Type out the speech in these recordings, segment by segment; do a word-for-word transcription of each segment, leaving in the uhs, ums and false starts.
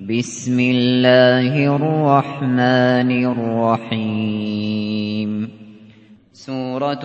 بسم الله الرحمن الرحيم سورة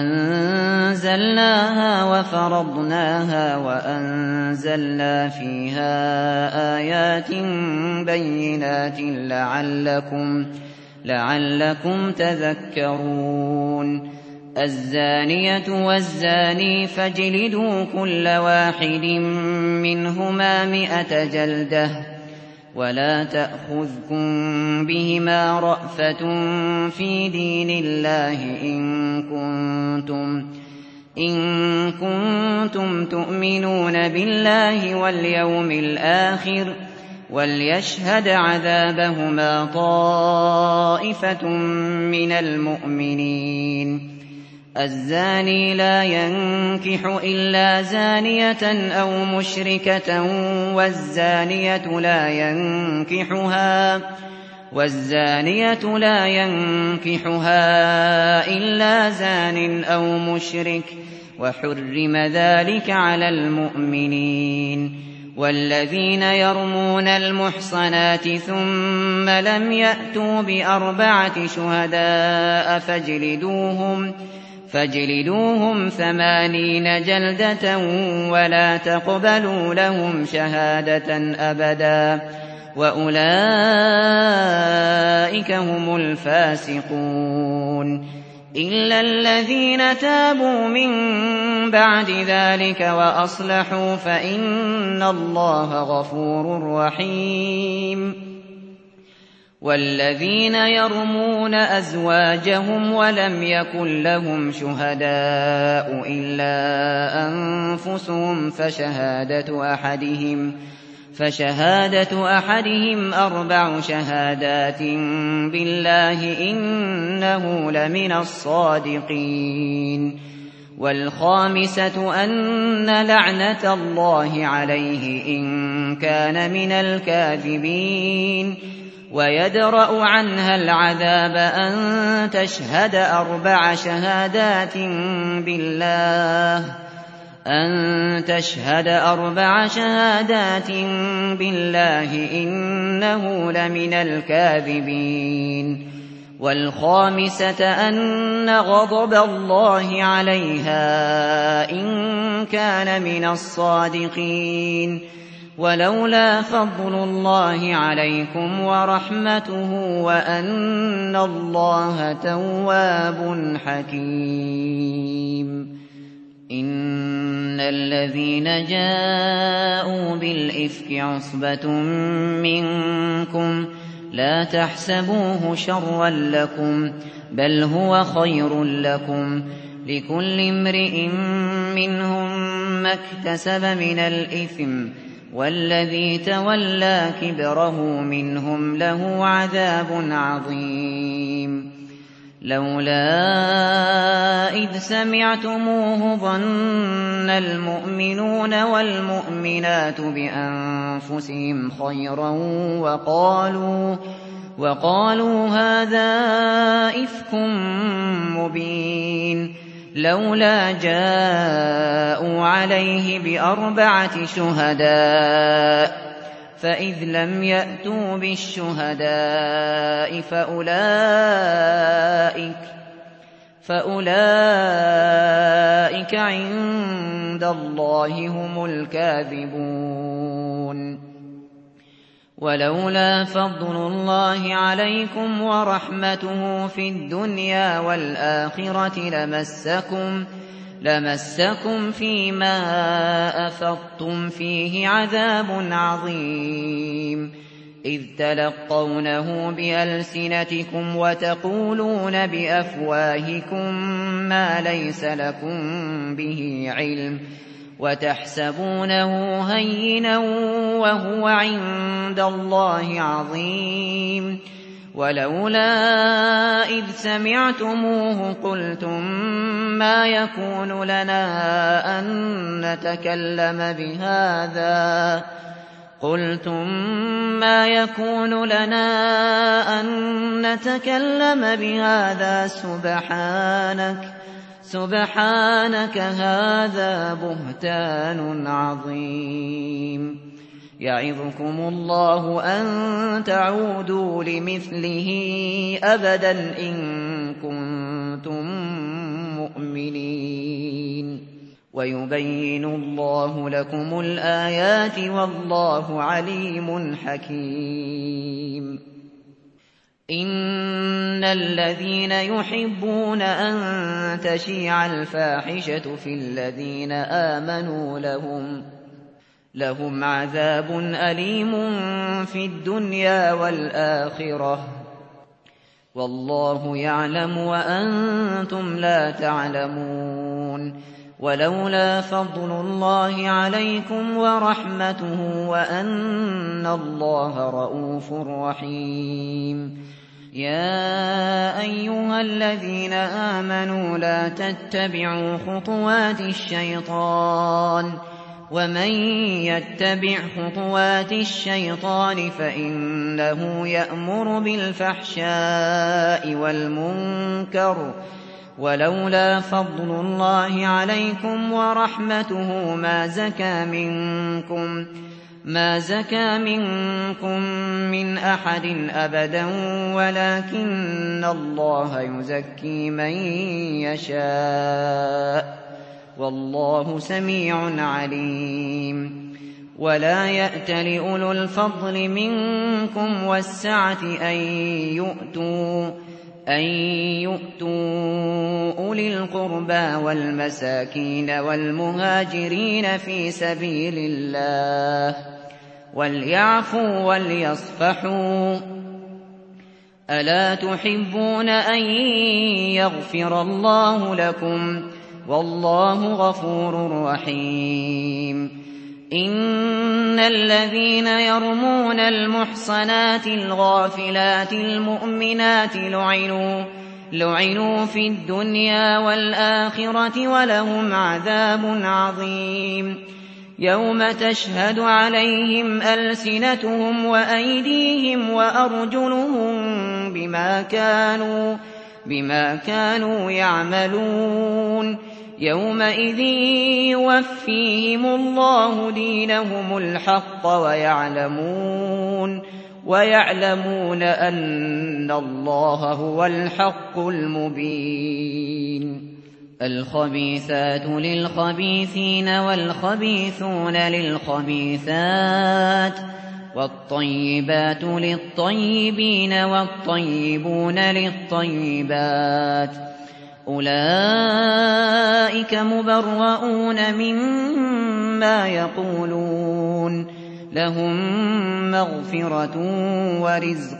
أنزلناها وفرضناها وأنزلنا فيها آيات بينات لعلكم, لعلكم تذكرون الزانية والزاني فاجلدوا كل واحد منهما مئة جلدة ولا تأخذكم بهما رأفة في دين الله إن كنتم, إن كنتم تؤمنون بالله واليوم الآخر وليشهد عذابهما طائفة من المؤمنين الزاني لا ينكح إلا زانية أو مشركة والزانية لا ينكحها والزانية لا ينكحها إلا زان أو مشرك وحرم ذلك على المؤمنين والذين يرمون المحصنات ثم لم يأتوا بأربعة شهداء فاجلدوهم فاجلدوهم ثمانين جلدة ولا تقبلوا لهم شهادة أبدا وأولئك هم الفاسقون إلا الذين تابوا من بعد ذلك وأصلحوا فإن الله غفور رحيم والذين يرمون أزواجهم ولم يكن لهم شهداء إلا أنفسهم فشهادة أحدهم فشهادة أحدهم أربع شهادات بالله إنه لمن الصادقين والخامسة أن لعنة الله عليه إن كان من الكاذبين ويدرأ عنها العذاب أن تشهد أربع شهادات بالله أن تشهد أربع شهادات بالله إنه لمن الكاذبين والخامسة أن غضب الله عليها إن كان من الصادقين ولولا فضل الله عليكم ورحمته وأن الله تواب حكيم إن الذين جاءوا بالإفك عصبة منكم لا تحسبوه شرا لكم بل هو خير لكم لكل امرئ منهم ما اكتسب من الإثم والذي تولى كبره منهم له عذاب عظيم لولا إذ سمعتموه ظن المؤمنون والمؤمنات بأنفسهم خيرا وقالوا, وقالوا هذا إفك مبين لولا جاءوا عليه بأربعة شهداء فإذ لم يأتوا بالشهداء فأولئك, فأولئك عند الله هم الكاذبون ولولا فضل الله عليكم ورحمته في الدنيا والآخرة لمسكم لمسكم فيما أفضتم فيه عذاب عظيم إذ تلقونه بألسنتكم وتقولون بأفواهكم ما ليس لكم به علم وتحسبونه هينا وهو عند الله عظيم ولولا إذ سمعتموه قلتم ما يكون لنا أن نتكلم بهذا قلتم ما يكون لنا أن نتكلم بهذا سبحانك سبحانك هذا بهتان عظيم يعظكم الله أن تعودوا لمثله أبدا إن كنتم مؤمنين ويبين الله لكم الآيات والله عليم حكيم إن الذين يحبون أن تشيع الفاحشة في الذين آمنوا لهم لهم عذاب أليم في الدنيا والآخرة والله يعلم وأنتم لا تعلمون ولولا فضل الله عليكم ورحمته وأن الله رءوف رحيم يا أيها الذين آمنوا لا تتبعوا خطوات الشيطان ومن يتبع خطوات الشيطان فإنه يأمر بالفحشاء والمنكر ولولا فضل الله عليكم ورحمته ما زكى منكم ما زكى منكم من أحد أبدا ولكن الله يزكي من يشاء والله سميع عليم ولا يأتل أولو الفضل منكم والسعة أن يؤتوا أن يؤتوا أولي القربى والمساكين والمهاجرين في سبيل الله وليعفوا وليصفحوا ألا تحبون أن يغفر الله لكم والله غفور رحيم إن الذين يرمون المحصنات الغافلات المؤمنات لعنوا لعنوا في الدنيا والآخرة ولهم عذاب عظيم يوم تشهد عليهم ألسنتهم وأيديهم وأرجلهم بما كانوا بما كانوا يعملون يومئذ يوفيهم الله دينهم الحق ويعلمون ويعلمون أن الله هو الحق المبين الخبيثات للخبيثين والخبيثون للخبيثات والطيبات للطيبين والطيبون للطيبات أولئك مبرؤون مما يقولون لهم مغفرة ورزق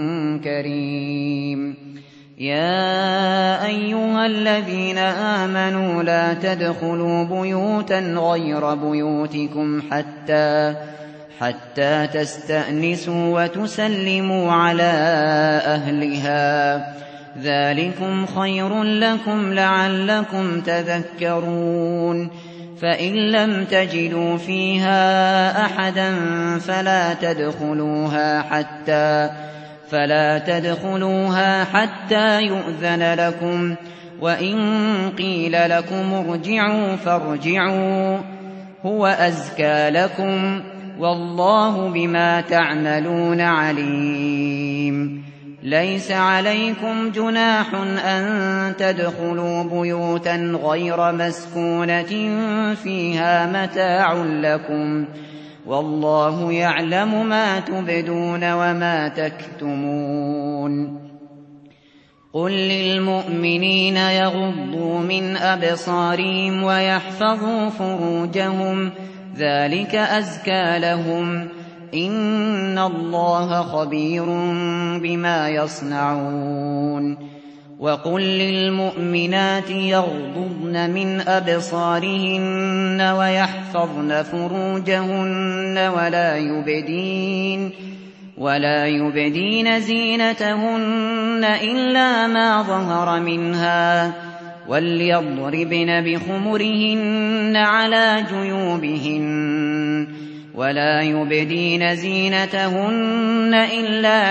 كريم يا أيها الذين آمنوا لا تدخلوا بيوتا غير بيوتكم حتى حتى تستأنسوا وتسلموا على أهلها ذلكم خير لكم لعلكم تذكرون فإن لم تجدوا فيها أحدا فلا تدخلوها حتى فلا تدخلوها حتى يؤذن لكم وإن قيل لكم ارجعوا فارجعوا هو أزكى لكم والله بما تعملون عليم ليس عليكم جناح أن تدخلوا بيوتا غير مسكونة فيها متاع لكم والله يعلم ما تبدون وما تكتمون قل للمؤمنين يغضوا من أبصارهم ويحفظوا فروجهم ذلك أزكى لهم إن الله خبير بما يصنعون وقل للمؤمنات يغضضن من أبصارهن ويحفظن فروجهن ولا يبدين ولا يبدين زينتهن إلا ما ظهر منها وليضربن بخمرهن على جيوبهن ولا يبدين زينتهن إلا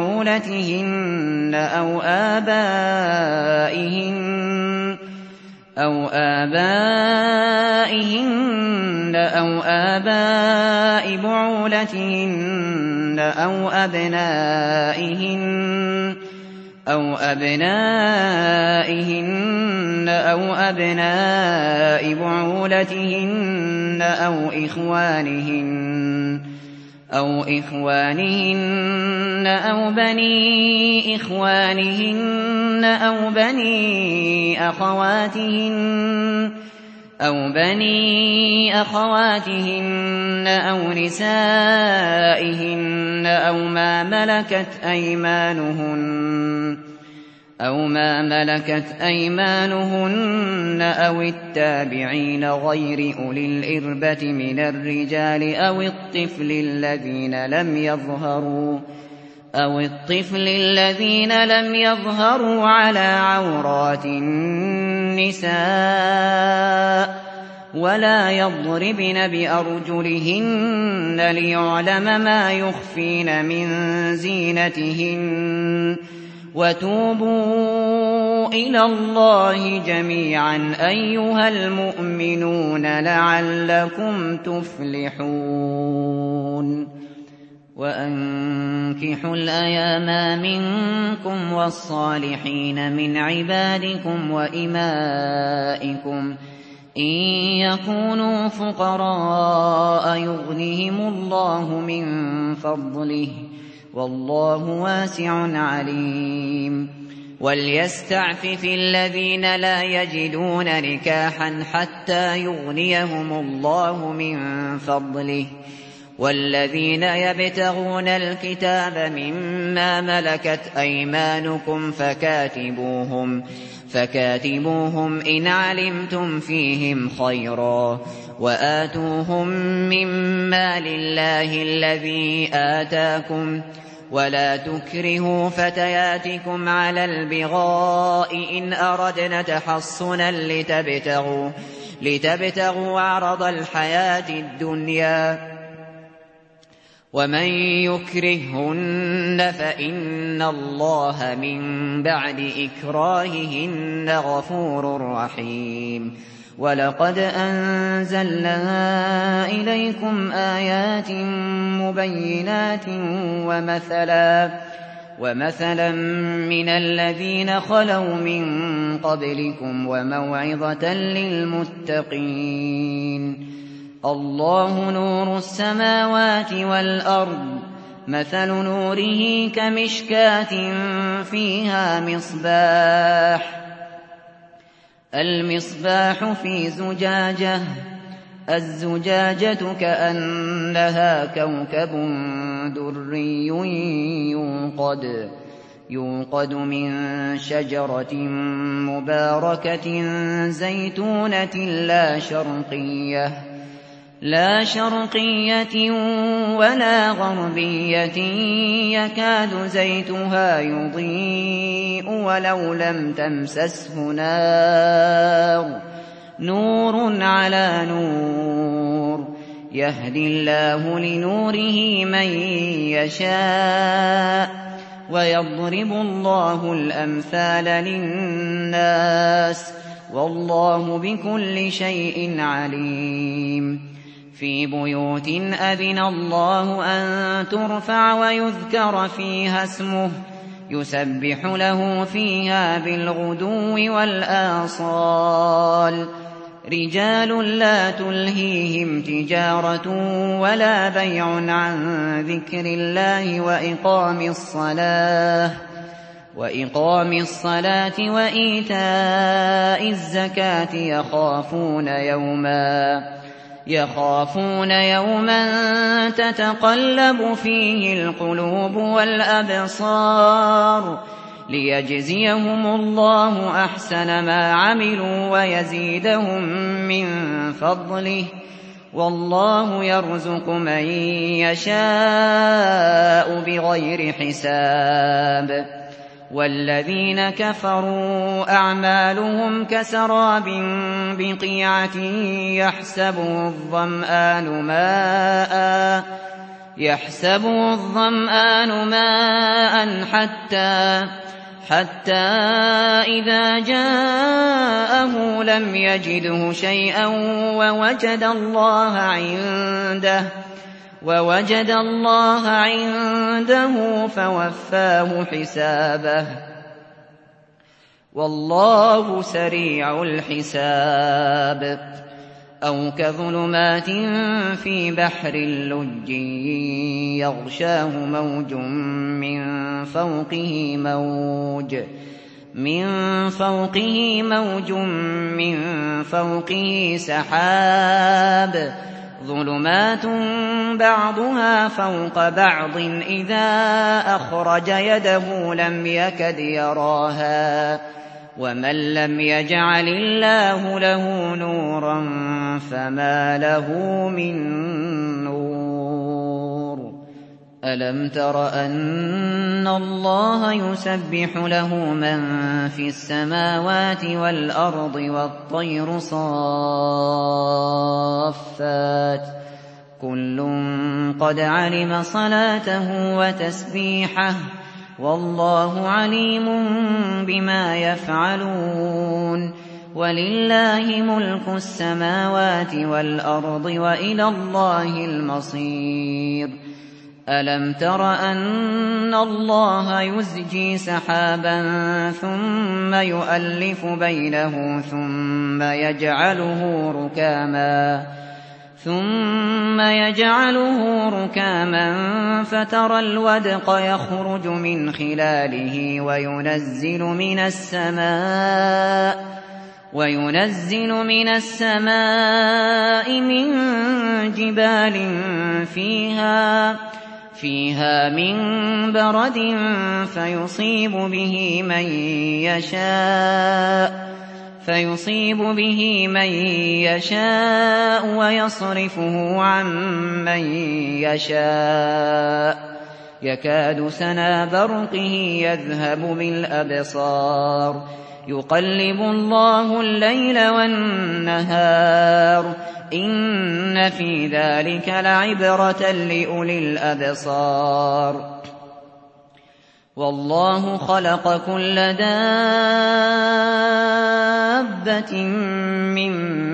لبعولتهن أو آبائهن أو آبائهن أو آباء بعولتهن أو أبنائهن أو أبنائهن أو أبناء بعولتهن أو إخوانهن أو إخوانهن أو بني إخوانهن أو بني أخواتهن أو بني أخواتهن أو نسائهن أو ما ملكت أيمانهن أو ما ملكت أيمانهن أو التابعين غير أولي الإربة من الرجال أو الطفل الذين لم يظهروا أو الطفل الذين لم يظهروا على عورات النساء ولا يضربن بأرجلهن ليعلم ما يخفين من زينتهن وتوبوا إلى الله جميعا أيها المؤمنون لعلكم تفلحون وأنكحوا الأيام منكم والصالحين من عبادكم وإمائكم إن يكونوا فقراء يغنهم الله من فضله والله واسع عليم وليستعفف الذين لا يجدون نكاحا حتى يغنيهم الله من فضله والذين يبتغون الكتاب مما ملكت أيمانكم فكاتبوهم فكاتبوهم إن علمتم فيهم خيرا وآتوهم مما لله الذي آتاكم ولا تكرهوا فتياتكم على البغاء إن أردنا تحصنا لتبتغوا, لتبتغوا عرض الحياة الدنيا ومن يكرههن فإن الله من بعد إكراههن غفور رحيم ولقد أنزلنا إليكم آيات مبينات ومثلا ومثلا من الذين خلوا من قبلكم وموعظة للمتقين الله نور السماوات والأرض مثل نوره كمشكاة فيها مصباح المصباح في زجاجة الزجاجة كأنها كوكب دري يوقد يوقد من شجرة مباركة زيتونة لا شرقية لا شرقية ولا غربية يكاد زيتها يضيء ولو لم تمسسه نار نور على نور يهدي الله لنوره من يشاء ويضرب الله الأمثال للناس والله بكل شيء عليم في بيوت أذن الله أن ترفع ويذكر فيها اسمه يسبح له فيها بالغدو والآصال رجال لا تلهيهم تجارة ولا بيع عن ذكر الله وإقام الصلاة وإقام الصلاة وإيتاء الزكاة يخافون يوما يخافون يوما تتقلب فيه القلوب والأبصار ليجزيهم الله أحسن ما عملوا ويزيدهم من فضله والله يرزق من يشاء بغير حساب والذين كفروا أعمالهم كسراب بقيعة يحسبه الظمآن ماء يحسبه الظمآن ماء حتى حتى إذا جاءه لم يجده شيئا ووجد الله عنده ووجد الله عنده فوفاه حسابه والله سريع الحساب أو كظلمات في بحر اللج يغشاه موج من فوقه موج من فوقه موج من فوقه سحاب ظلمات بعضها فوق بعض إذا أخرج يده لم يكد يراها ومن لم يجعل الله له نورا فما له من نور ألم تر أن الله يسبح له من في السماوات والأرض والطير صافات كل قد علم صلاته وتسبيحه والله عليم بما يفعلون ولله ملك السماوات والأرض وإلى الله المصير ألم تر أن الله يزجي سحابا ثم يؤلف بينه ثم يجعله ركاما ثم يجعله ركاما فترى الودق يخرج من خلاله وينزل من السماء وينزل من السماء من جبال فيها فيها من برد فيصيب به من يشاء فيصيب به من يشاء ويصرفه عن من يشاء يكاد سنا برقه يذهب بالأبصار يقلب الله الليل والنهار إن في ذلك لعبرة لأولي الأبصار والله خلق كل دابة من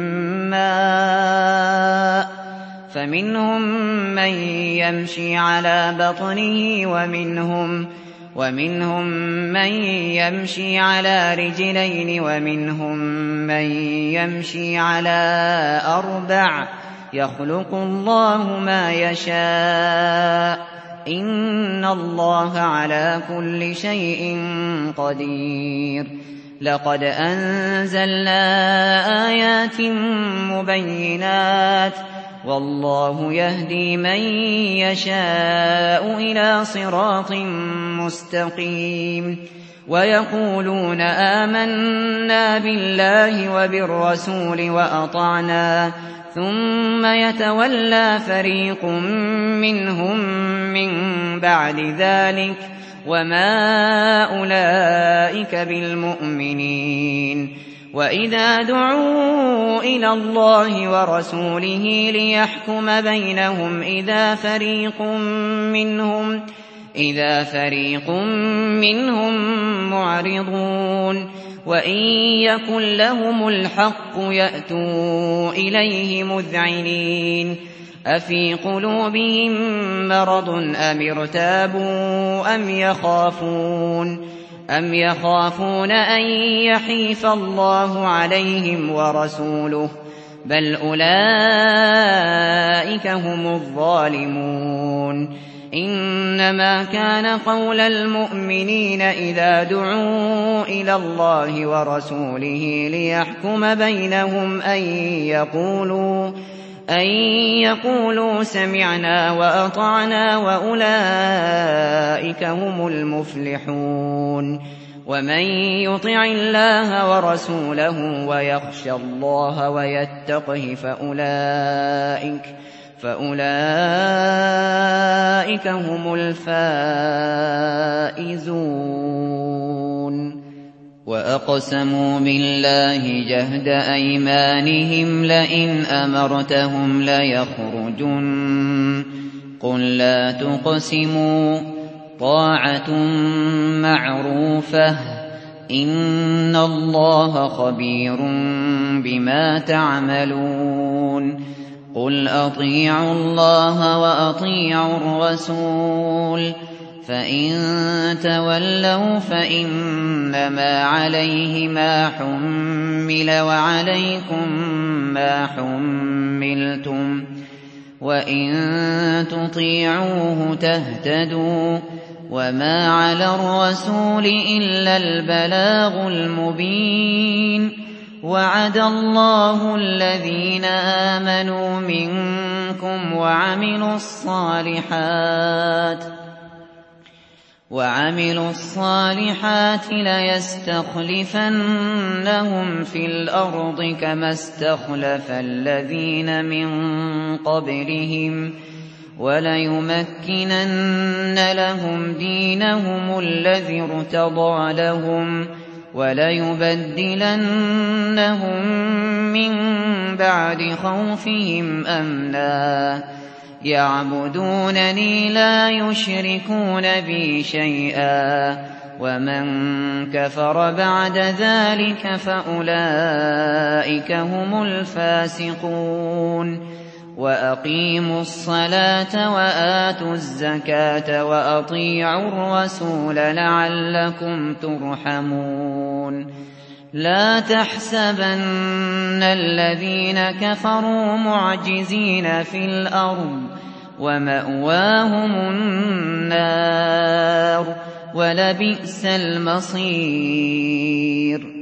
ماء فمنهم من يمشي على بطنه ومنهم ومنهم من يمشي على رجلين ومنهم من يمشي على أربع يخلق الله ما يشاء إن الله على كل شيء قدير لقد أنزلنا آيات مبينات والله يهدي من يشاء إلى صراط مستقيم ويقولون آمنا بالله وبالرسول وأطعنا ثم يتولى فريق منهم من بعد ذلك وما أولئك بالمؤمنين وإذا دعوا إلى الله ورسوله ليحكم بينهم إذا فريق منهم إذا فريق منهم معرضون وإن يكن لهم الحق يأتوا إليه مذعنين أفي قلوبهم مرض أم ارتابوا أم يخافون أم يخافون أن يحيف الله عليهم ورسوله بل أولئك هم الظالمون إنما كان قول المؤمنين إذا دعوا إلى الله ورسوله ليحكم بينهم أن يقولوا أن يقولوا سمعنا وأطعنا وأولئك هم المفلحون ومن يطع الله ورسوله ويخشى الله ويتقه فأولئك فأولئك هم الفائزون وأقسموا بالله جهد أيمانهم لئن أمرتهم ليخرجن قل لا تقسموا طاعة معروفة إن الله خبير بما تعملون قل أطيعوا الله وأطيعوا الرسول فإن تولوا فإنما عليه ما حمل وعليكم ما حملتم وإن تطيعوه تهتدوا وما على الرسول إلا البلاغ المبين وعد الله الذين آمنوا منكم وعملوا الصالحات وعملوا الصالحات ليستخلفنهم في الأرض كما استخلف الذين من قبلهم وليمكنن لهم دينهم الذي ارتضى لهم وليبدلنهم من بعد خوفهم أمنا يعبدونني لا يشركون بي شيئا ومن كفر بعد ذلك فأولئك هم الفاسقون وأقيموا الصلاة وآتوا الزكاة وأطيعوا الرسول لعلكم ترحمون لا تحسبن الذين كفروا معجزين في الأرض ومأواهم النار ولبئس المصير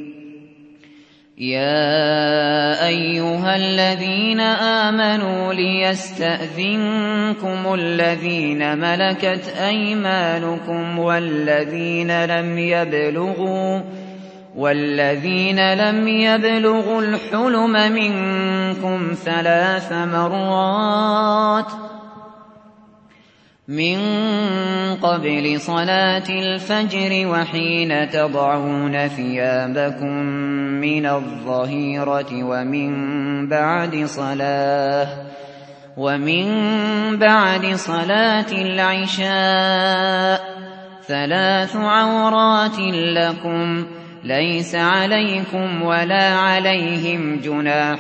يا أيها الذين آمنوا ليستأذنكم الذين ملكت أيمانكم والذين لم يبلغوا والذين لم يبلغوا الحلم منكم ثلاث مرات من قبل صلاة الفجر وحين تضعون ثيابكم من الظهيرة ومن بعد صلاة ومن بعد صلاة العشاء ثلاث عورات لكم ليس عليكم ولا عليهم جناح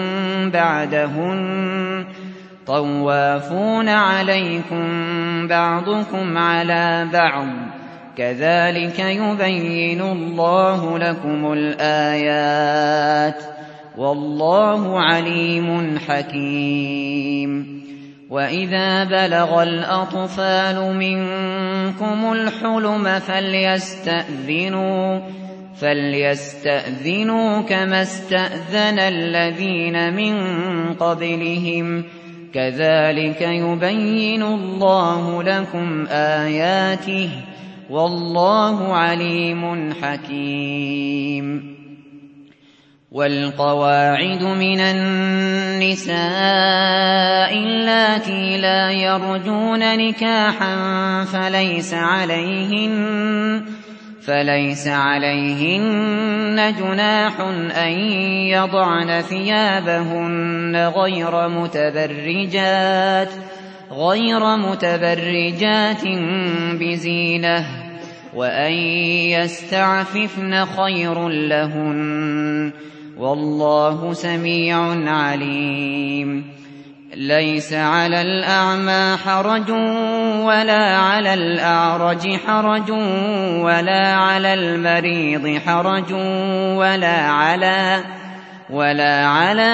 بعدهن طوافون عليكم بعضكم على بعض كذلك يبين الله لكم الآيات والله عليم حكيم وإذا بلغ الأطفال منكم الحلم فليستأذنوا فليستأذنوا كما استأذن الذين من قبلهم كذلك يبين الله لكم آياته والله عليم حكيم والقواعد من النساء اللاتي لا يرجون نكاحا فليس عليهن فليس عليهن جناح أن يضعن ثيابهن غير متبرجات غير متبرجات بزينة وأن يستعففن خير لهن والله سميع عليم ليس على الأعمى حرج ولا على الأعرج حرج ولا على المريض حرج ولا على ولا على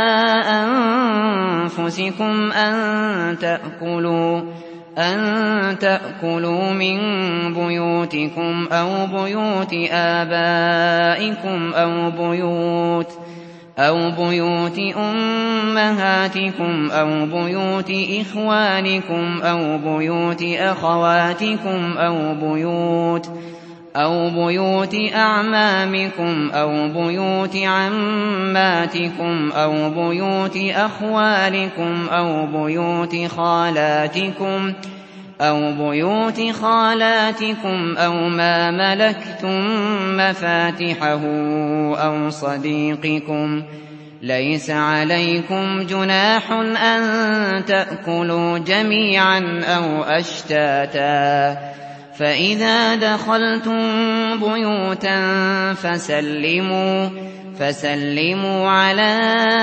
أنفسكم أن تأكلوا أن تأكلوا من بيوتكم أو بيوت آبائكم أو بيوت أو بيوت أمهاتكم أو بيوت إخوانكم أو بيوت أخواتكم أو بيوت أو بيوت أعمامكم أو بيوت عماتكم أو بيوت أخوالكم أو بيوت خالاتكم أو بيوت خالاتكم أو ما ملكتم مفاتحه أو صديقكم ليس عليكم جناح أن تأكلوا جميعا أو أشتاتا فإذا دخلتم بيوتا فسلموا فسلموا على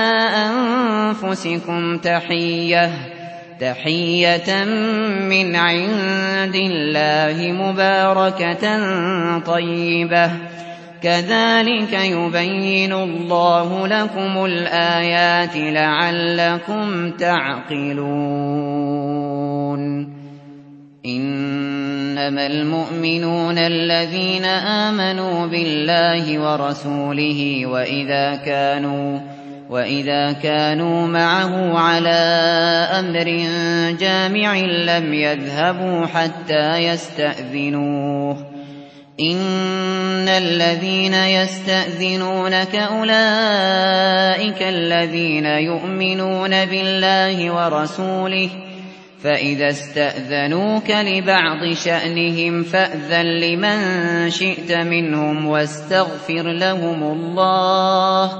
أنفسكم تحية تحية من عند الله مباركة طيبة كذلك يبين الله لكم الآيات لعلكم تعقلون إنما المؤمنون الذين آمنوا بالله ورسوله وإذا كانوا وإذا كانوا معه على أمر جامع لم يذهبوا حتى يستأذنوه إن الذين يستأذنونك أولئك الذين يؤمنون بالله ورسوله فإذا استأذنوك لبعض شأنهم فأذن لمن شئت منهم واستغفر لهم الله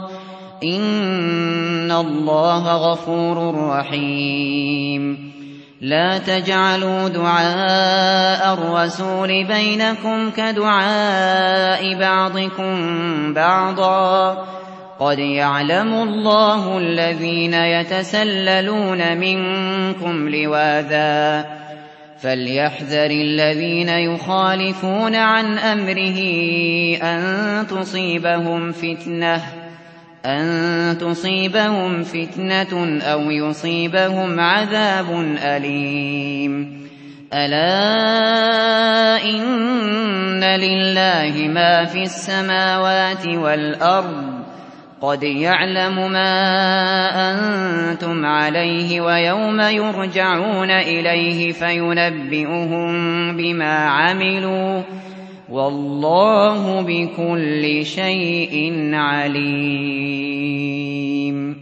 إن الله غفور رحيم لا تجعلوا دعاء الرسول بينكم كدعاء بعضكم بعضا قد يعلم الله الذين يتسللون منكم لواذا فليحذر الذين يخالفون عن أمره أن تصيبهم فتنة أن تصيبهم فتنة أو يصيبهم عذاب أليم ألا إن لله ما في السماوات والأرض قد يعلم ما أنتم عليه ويوم يرجعون إليه فينبئهم بما عملوا والله بكل شيء عليم